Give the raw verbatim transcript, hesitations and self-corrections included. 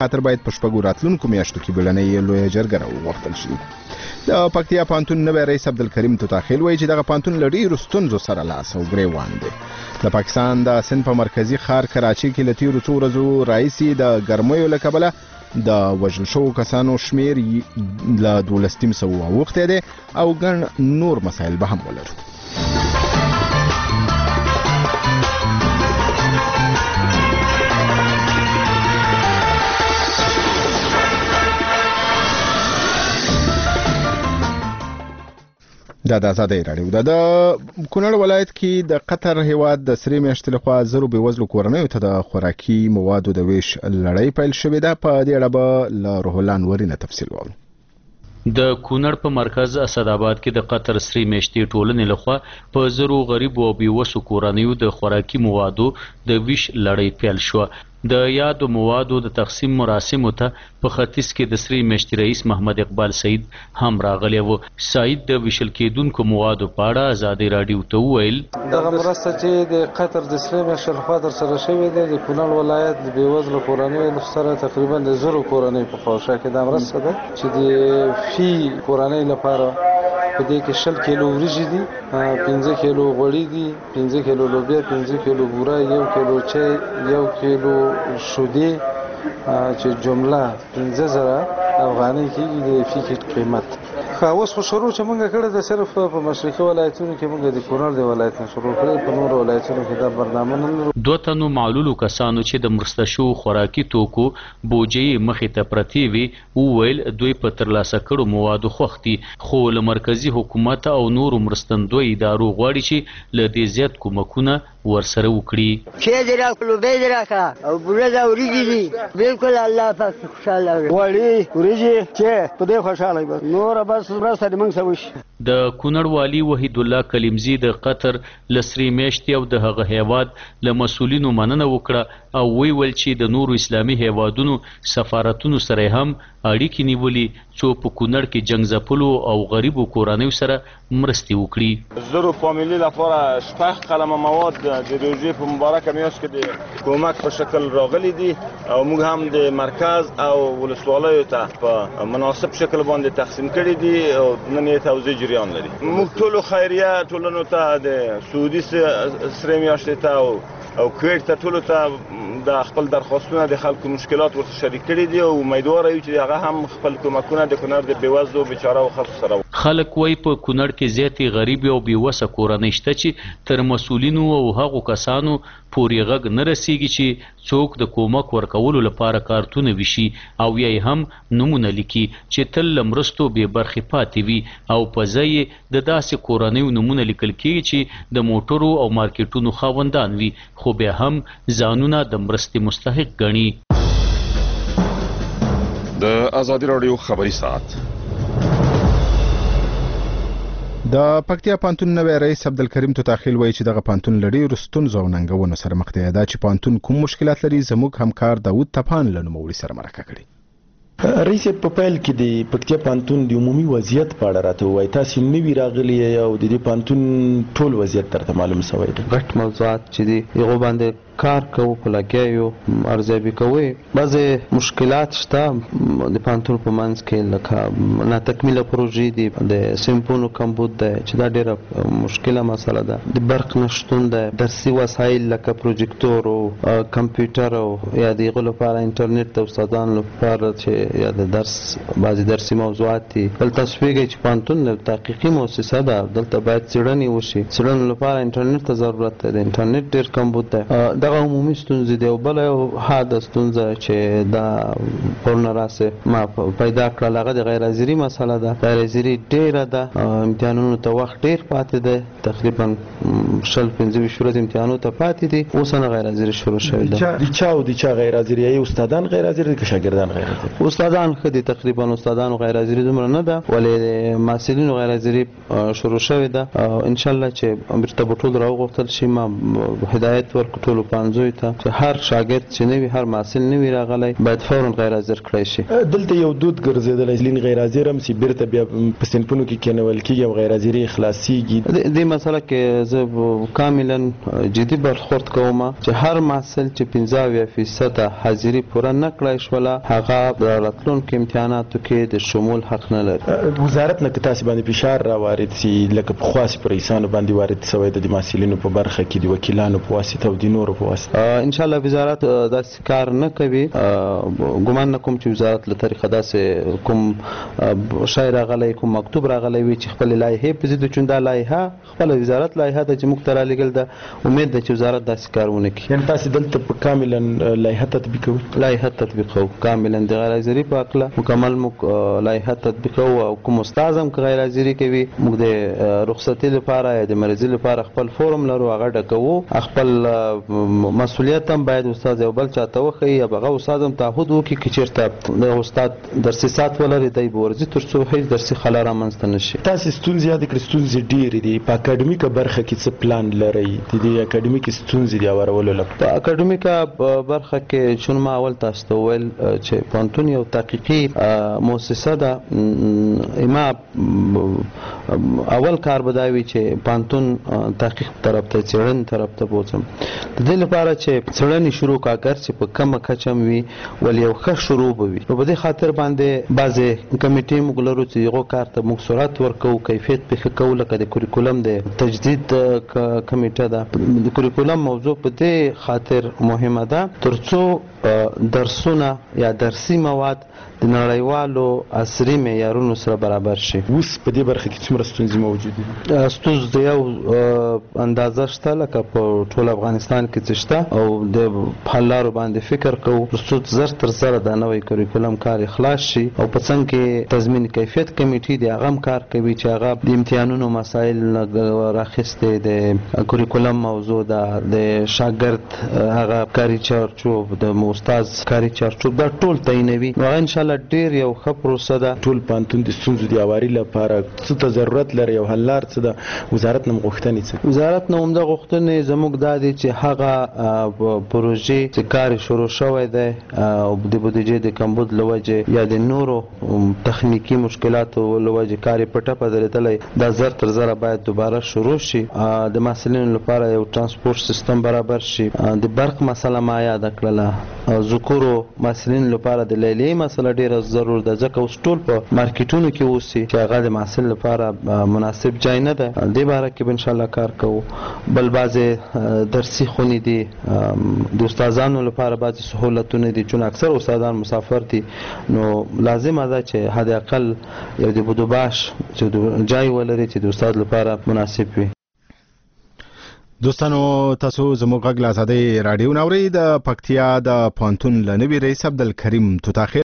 خاطر باید په شپږو راتلونکو میاشتو کې بلنۍ لویه جرګه راوغوښتل شي. د پکتیا پوهنتون نوی رئیس عبدالکریم توتاخیل وایي چې دغه پوهنتون له ډېرو ستونزو سره لاس او ګریوان دی. د پاکستان د سند په مرکزي ښار کراچۍ کې له تېرو څو ورځو راهیسې د ګرمیو له کبله د وژل شوو کسانو شمیر له دولس نیم سوو اوښتی دی او ګڼ نور مسایل به هم ولرو. دا د ازادۍ راډیو ده. د کونړ ولایت کې د قطر هیواد د سرې میاشتې لخوا زرو بېوزلو کورنیو ته د خوراکي موادو د ویش لړۍ پیل شوې ده. په دې اړه به له روح الله انوري نه تفصیل واورو. د کونړ په مرکز اسداباد کې د قطر سرې میاشتې ټولنې لخوا په زرو غریبو او بېوسو کورنیو د خوراکي موادو د ویش لړۍ پیل شوه. د یادو موادو د تقسیم مراسمو ته په ختیځ کې د سرې میاشتې رئیس محمد اقبال سعید هم راغلی و. سعید د ویشل کېدونکو موادو په اړه ازادۍ راډیو ته وویل دغه مرسته چې د قطر د سرې میاشتې لخوا ترسره شوې ده د کونړ ولایت د بېوزلو کورنیو سره تقریبا د زرو کورنۍ په خواوشا کې دا مرسته ده چې د فی کورنۍ لپاره په دې کې شل کیلو وریجې دي، پنځه کیلو غوړي دي، پنځه کیلو لوبیا، پنځه کیلو بوره، یو کیلو چای، یو کیلو شودې چې جمله پنځه زره افغانۍ کېږي د فی کیټ قیمت. اوس خو شروع چې موږ کړې ده صرف په مشرقي ولایتونو کې موږ د کونړ د ولایت نه شروع کړې، په نورو ولایتونو کې دا برنامه نه لرو. دوه تنو معلولو کسانو چې د مرسته شوو خوراکي توکو بوجۍ مخې ته پرتې وي وویل دوی په ترلاسه کړو موادو خوښ دي، خو له مرکزي حکومت او نورو مرستندویو ادارو غواړي چې له دې زیات کومکونه ورسره وکړي. چای دې راکړه، لوبیا دې راکړه او بوره ده وریجې دي، بالکل الله پاک خوشحاله وي. غوړي وریجې چای په دې خوشحاله وي، نوره بس مرسته دې موږ څه وشي. د کونړ والي وحید الله کلیمزي د قطر له سرې میاشتې او د هغه هیواد له مسؤلینو مننه وکړه او ویې ویل چې د نورو اسلامي هیوادونو سفارتونو سره هم اړیکې نیولې څو په کونړ کې جنګ ځپلو او غریبو کورنیو سره مرستې وکړي. زرو فامیلي لپاره شپږ قلمه مواد د روژې په مبارکه میاشت کې د کومک په شکل راغلي دي او موږ هم د مرکز او ولسوالیو ته په مناسب شکل باندې تقسیم کړي دي او نن یې توزیع جریان لري. موږ ټولو خیریه ټولنو ته د سعودي سرې میاشتې ته او او کویټ ته ټولو ته د خپل درخواستونه د خلکو مشکلات ورته شریک کړي دي او امیدواره یو چې هغه هم خپل کومکونه د کونړ د بېوزلو بیچاره او خلکو سره. خلک وایي په کونړ کې زیاتې غریبې او بېوسه کورنۍ شته چې تر مسؤلینو او هغو کسانو پورې غږ نه رسیږي چې څوک د کومک ورکولو لپاره کارتونه ویشي او یا یې هم نومونه لیکي چې تل له مرستو بې برخې پاتې وي او په ځای یې د داسې کورنیو نومونه لیکل کېږي چې د موټرو او مارکیټونو خاوندان وي خو بیا هم ځانونه د مرستې مستحق ګڼي. د ازادي راډیو خبري ساعت. د پکتیا پوهنتون نوی رئیس عبدالکریم توتاخیل وایي چې دغه پوهنتون له ډېرو ستونزو او ننګونو سره مخ دی. دا چې پوهنتون کوم مشکلات لري زموږ همکار داود تپان له نوموړي سره مرکه کړې. رئیس په پیل کې د پکتیا پوهنتون د عمومي وضعیت په اړه راته ووایي. تاسو نوي راغلي او د دې پوهنتون ټول وضعیت درته معلوم شوی دی. غټ موضوعات چې دي هغو باندې کار کوو، په لګیا یو، ارزیابي کوئ. بعضې مشکلات شته د پوهنتون په منځ کې لکه ناتکمیله پروژې دي، د صنفونو کمبود دی چې دا ډېره مشکله مسله ده. د برق نشتون دی، درسي وسایل لکه پروجیکتور او کمپیوټر او یا د هغو لپاره انټرنیټ د استادانو لپاره چې یا د درس بعضې درسي موضوعات دي. دلته تاسو پوهېږئ چې پوهنتون تحقیقي مؤسسه ده، دلته باید څېړنې وشي. څېړنو لپاره انټرنیټ ته ضرورت دی، د انټرنیټ ډېر کمبود دی. دغه عمومي ستونزې دي. او بله یو حاده ستونزه چې دا پرونه راسې ما پیدا کړل هغه د غیر حاضري مسله ده. غیر حاضري ډېره ده، امتحانونو ته وخت ډېر پاتې دی، تقریبا شل پنځه ویشت ورځې امتحانونو ته پاتې دي. اوس نه غیر حاضري شروع شوې ده. د چا او د چا غیر حاضري؟ ای استادان غیر حاضر دي که شاګردان غیر حاضر؟ استادان ښه دي، تقریبا استادانو غیر حاضري دومره نه ده، ولې محصلینو غیر حاضري شروع شوې ده. انشاءالله چې بیرته به ټول راوغوښتل شي. ما هدایت ورکړو ټولو پوهنځیو ته چې هر شاګرد چې نوي هر محصل نوي راغلی باید فورا غیر حاضر کړی شي. دلته یو دود ګرځېدلی چې غیر حاضر هم چې بیرته بیا په صنفونو کې کېنول کېږي او غیر حاضري خلاصېږي. دې مسله کې زه کاملا جدي برخورد کوم چې هر محصل چې پنځه اویا فیصده حاضري پوره نه کړی شوله هغه د راتلونکو امتحاناتو کې د شمول حق نه لري. وزارت نه که تاسې باندې فشار راوارد سي لکه پخوا چې په رئیسانو باندې وارد سوی د محصلینو په برخه کې د وکیلانو په واسطه او د نورو په واسطه، ان شاء الله وزارت داسې کار نه کوي. ګمان نه کوم چې وزارت له طریقه داسې کوم شی راغلی کوم مکتوب راغلی وي چې خپل لایحې په ضد چون دا لایحه خپل وزارت لایحه ده چې موږ ته رالیږل ده. امید ده چې وزارت داسې کار ونه کړي. یعنې تاسې دلته په کاملا لایحه تطبیقوئ؟ لایحه تطبیقوو کاملا د غیر حاضري په هکله مکمل موږ لایحه تطبیقوو او کوم استاد هم که غیر حاضري کوي موږ د رخصتي لپاره یا د مرضي لپاره خپل فورم لرو هغه ډکوو. خپل مسؤلیت هم باید استاد یو بل چاته وښیي یا هغه استاد هم تعهد وکړي که چېرته د استاد درسي ساعت ولري دی به ورځي تر څو هېڅ درسي خلا رامنځته نه شي. تاسې ستونزې یادې کړې ستونزې ډېرې دي. په اکاډمیکه برخه کې څه پلان لرئ د دې اکاډمیکې ستونزې د هوارولو لپاره؟ په اکاډمیکه برخه کې چون ما اول تاسو ته وویل چې پوهنتون یو تحقیقي مؤسسه ده. ما اول کار به دا وي چې پوهنتون تحقیق طرف ته څېړنې طرف ته بوځم. د دې لپاره چې څېړنې شروع کا اگر چې په کمه کچه هم وي ولې یو ښه شروع به وي. نو په دې خاطر باندې بعضې کمیټې موږ لرو چې هغو کار ته موږ سرعت ورکوو، کیفیت پې ښه کوو. لکه د کوریکولم د تجدید کمیټه ده. د کوریکولم موضوع په دې خاطر مهمه ده تر څو درسونه یا درسي مواد د نړیوالو عصري معیارونو سره برابر شي. اوس په دې برخه کې څومره ستونزې موجود دي؟ ستونزې یو اندازه شته لکه په ټول افغانستان کې چې شته او د حل لارو باندې فکر کوو تر څو زر تر زره دا نوی کوریکولم کار خلاص شي. او په څنګ کې تضمین کیفیت کمیټې دی هغه هم کار کوي چې هغه د امتحانونو مسایل راخیستې د کوریکولم موضوع ده، د شاګرد هغه کاري چارچوب، د استاد کاري چارچوب دا ټول تعینوي. نو ان شاء الله ډیر یو ښه پروسه ده. ټول پوهنتون د ستونزو د هواري لپاره څه ته ضرورت لري او حل لار څه ده؟ وزارت نه غوښتنې څه؟ وزارت نه عمده غوښتنې زموږ دا دي چې هغه پروژې چې کار شروع شوی دی او د بودیجې د کمبود له وجې یا د نورو تخنیکي مشکلاتو له وجې کار یې په ټپه درېدلی دا زر تر زره باید دوباره شروع شي. د محصلینو لپاره یو ترانسپورت سیستم برابر شي. د برق مسله ما یاده کړله. ذکورو محصلینو لپاره د لیلیې مسله ډیره ضرور ده ځکه اوس ټول په مارکیټونو کې اوسي چې هغه د محصل لپاره مناسب ځای نه ده. دې باره کې به انشاءالله کار کوو. بل بعضې درسي خونې دي د استادانو لپاره بعضې سهولتونه دي چون اکثر استادان مسافر دي. نو لازمه ده چې حد اقل یو د بودوباش چې ځای ولري چې د استاد لپاره مناسب وي. دوستانو تاسو زموږ غږ له ازادۍ راډیو ناورئ. د پکتیا د پوهنتون له نوي رئیس عبدالکریم توتاخیل